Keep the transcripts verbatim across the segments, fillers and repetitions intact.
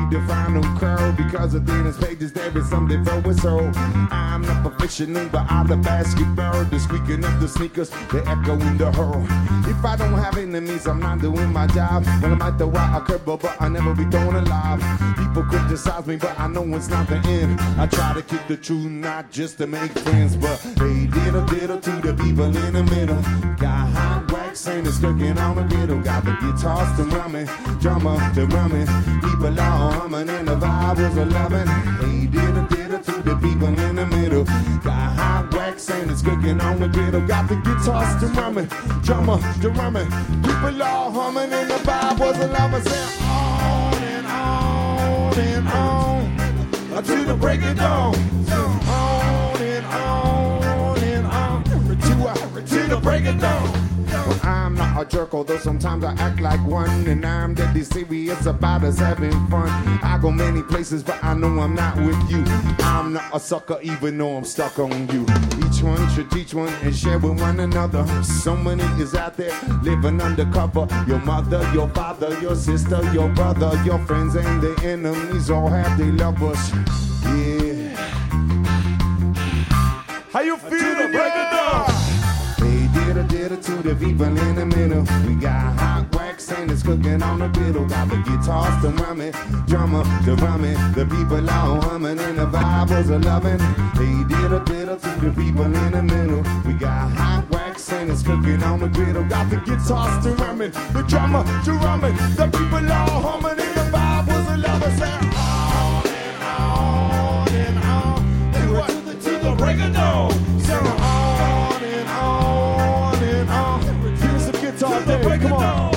read the final curve because within his pages there is something for his soul. I'm not professional, but I'm the basketball, the squeaking of the sneakers, the echo in the hurl. If I don't have enemies, I'm not doing my job. Well, I might throw out a curveball, but I'll never be thrown alive. People criticize me, but I know it's not the end. I try to keep the truth, not just to make friends, but hey, diddle diddle to the people in the middle. Got hot wax and it's cooking on the griddle. Got the guitars to rumming, drummer to rumming. People all humming and the vibe was a loving. Hey, diddle diddle to the people in the middle. Got hot wax and it's cooking on the griddle. Got the guitars to rumming, drummer to rumming. People all humming and the vibe was a loving. Saying on and on and on until the break of dawn. On and on and on to, uh, to the break of dawn. Well, I'm not a jerk, although sometimes I act like one. And I'm deadly serious about us having fun. I go many places, but I know I'm not with you. I'm not a sucker, even though I'm stuck on you. Each one should teach one and share with one another. So many is out there living undercover. Your mother, your father, your sister, your brother, your friends and their enemies all have their lovers. Yeah. How you feeling, break it down? Diddle diddle to the people in the middle. We got hot wax and it's cooking on the griddle. Got the guitars to rumming, drummer to rumming. The people all humming and the vibe was a loving. Hey, diddle diddle to the people in the middle. We got hot wax and it's cooking on the griddle. Got the guitars to rumming, the drummer to rumming. The people all humming and the vibe was a loving. Saying on and on and on to, what? to, the, to the break of dawn. Saying on and on. Here's the guitar, Dave. Come on.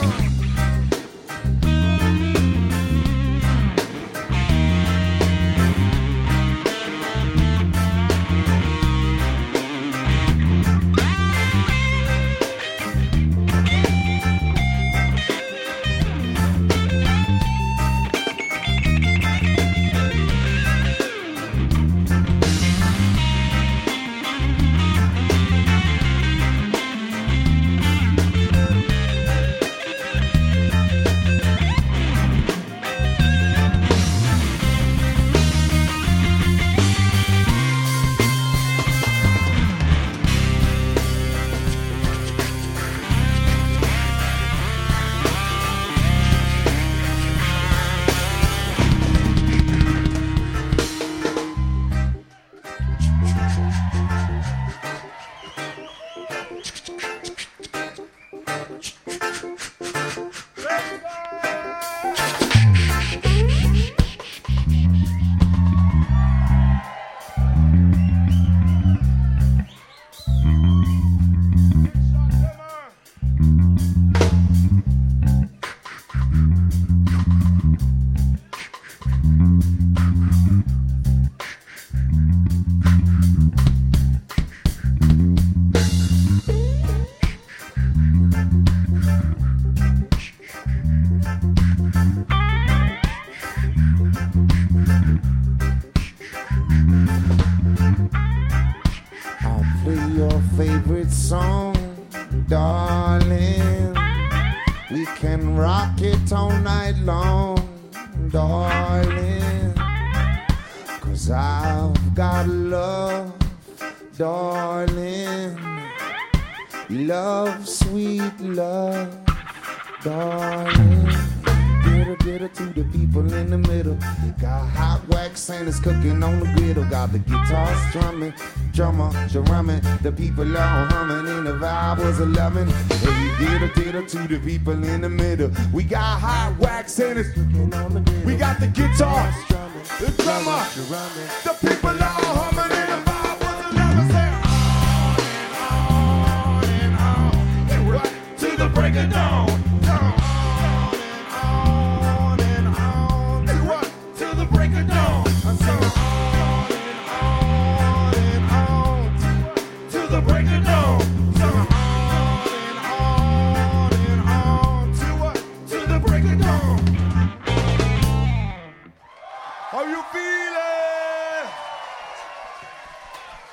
The people all humming and the vibe was a loving. Hey, diddle diddle to the people in the middle. We got hot wax and it's we got the guitar, the drummer, the people all humming and the vibe was a loving. Say on and on and on to the break of dawn. On and on and on to what? To the break of dawn. The break of dawn. So on and on and on to what? To the break of dawn. How you feeling?